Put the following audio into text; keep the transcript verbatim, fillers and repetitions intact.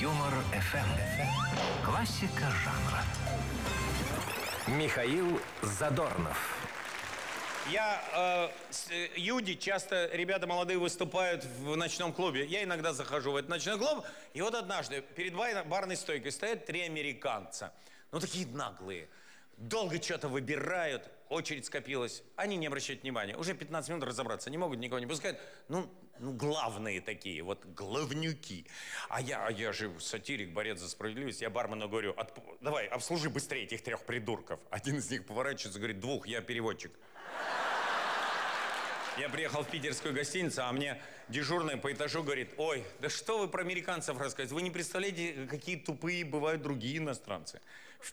Юмор эф эм. Классика жанра. Михаил Задорнов. Я э, с Юди, часто ребята молодые выступают в ночном клубе. Я иногда захожу в этот ночной клуб. И вот однажды перед барной стойкой стоят три американца. Ну, такие наглые. Долго что-то выбирают, очередь скопилась. Они не обращают внимания. Уже пятнадцать минут разобраться не могут, никого не пускают. Ну, ну главные такие, вот главнюки. А я, а я же сатирик, борец за справедливость. Я бармену говорю, От, давай, обслужи быстрее этих трех придурков. Один из них поворачивается, говорит, двух, я переводчик. Я приехал в питерскую гостиницу, а мне дежурная по этажу говорит, ой, да что вы про американцев рассказываете? Вы не представляете, какие тупые бывают другие иностранцы. В